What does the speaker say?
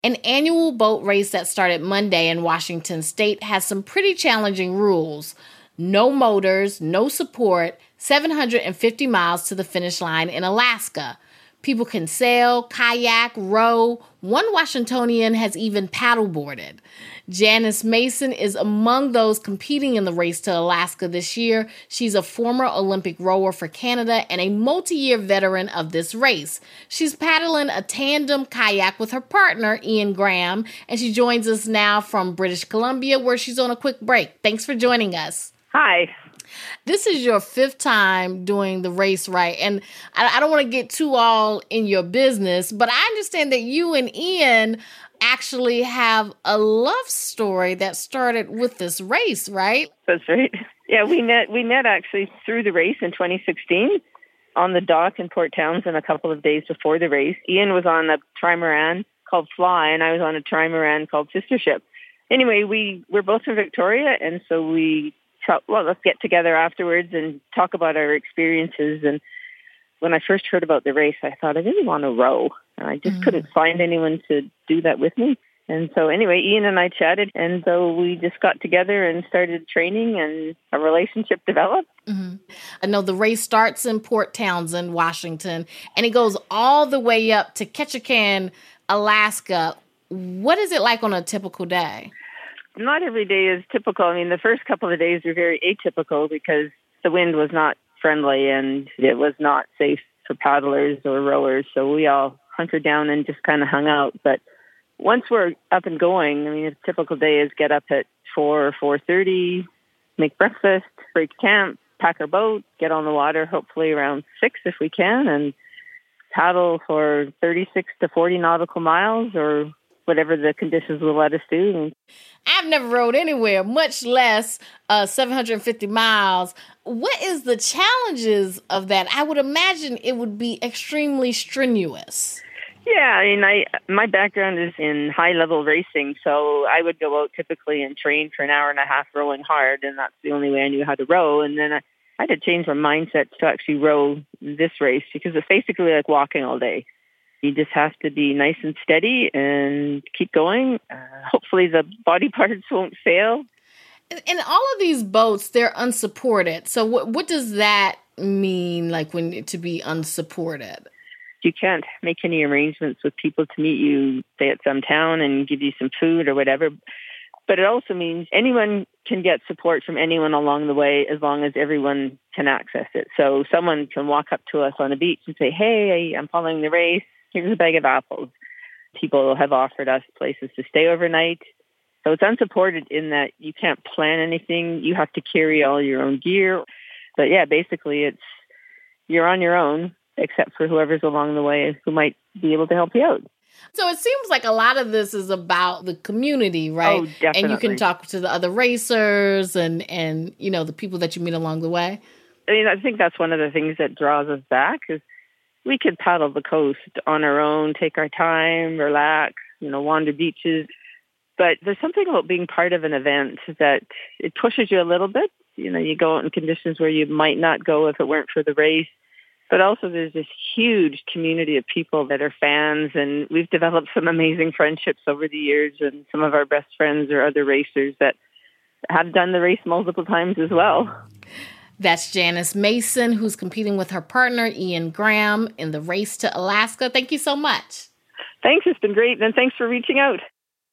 An annual boat race that started Monday in Washington State has some pretty challenging rules. No motors, no support, 750 miles to the finish line in Alaska. People can sail, kayak, row. One Washingtonian has even paddleboarded. Janice Mason is among those competing in the race to Alaska this year. She's a former Olympic rower for Canada and a multi-year veteran of this race. She's paddling a tandem kayak with her partner, Ian Graham, and she joins us now from British Columbia, where she's on a quick break. Thanks for joining us. Hi. This is your fifth time doing the race, right? And I don't want to get too all in your business, but I understand that you and Ian actually have a love story that started with this race, right? That's right. Yeah, we met actually through the race in 2016 on the dock in Port Townsend a couple of days before the race. Ian was on a trimaran called Fly, and I was on a trimaran called Sister Ship. Anyway, we're both from Victoria, and so we thought, well, let's get together afterwards and talk about our experiences. And when I first heard about the race, I thought, I really want to row. And I just couldn't find anyone to do that with me. And so anyway, Ian and I chatted, and so we just got together and started training, and a relationship developed. Mm-hmm. I know the race starts in Port Townsend, Washington, and it goes all the way up to Ketchikan, Alaska. What is it like on a typical day? Not every day is typical. I mean, the first couple of days were very atypical because the wind was not friendly and it was not safe for paddlers or rowers. So we all hunkered down and just kind of hung out. But once we're up and going, I mean, a typical day is get up at 4 or 4:30, make breakfast, break camp, pack our boat, get on the water, hopefully around 6 if we can, and paddle for 36 to 40 nautical miles or whatever the conditions will let us do. I've never rode anywhere, much less 750 miles. What is the challenges of that? I would imagine it would be extremely strenuous. Yeah, I mean, my background is in high-level racing, so I would go out typically and train for an hour and a half rowing hard, and that's the only way I knew how to row. And then I had to change my mindset to actually row this race because it's basically like walking all day. You just have to be nice and steady and keep going. Hopefully the body parts won't fail. And all of these boats, they're unsupported. So what does that mean, like when to be unsupported? You can't make any arrangements with people to meet you, say at some town and give you some food or whatever. But it also means anyone can get support from anyone along the way as long as everyone can access it. So someone can walk up to us on a beach and say, hey, I'm following the race. Here's a bag of apples. People have offered us places to stay overnight. So it's unsupported in that you can't plan anything. You have to carry all your own gear. But yeah, basically you're on your own, except for whoever's along the way who might be able to help you out. So it seems like a lot of this is about the community, right? Oh, definitely. And you can talk to the other racers and you know, the people that you meet along the way. I mean, I think that's one of the things that draws us back is we could paddle the coast on our own, take our time, relax, wander beaches. But there's something about being part of an event that it pushes you a little bit. You go out in conditions where you might not go if it weren't for the race. But also there's this huge community of people that are fans, and we've developed some amazing friendships over the years, and some of our best friends are other racers that have done the race multiple times as well. That's Janice Mason, who's competing with her partner, Ian Graham, in the race to Alaska. Thank you so much. Thanks. It's been great. And thanks for reaching out.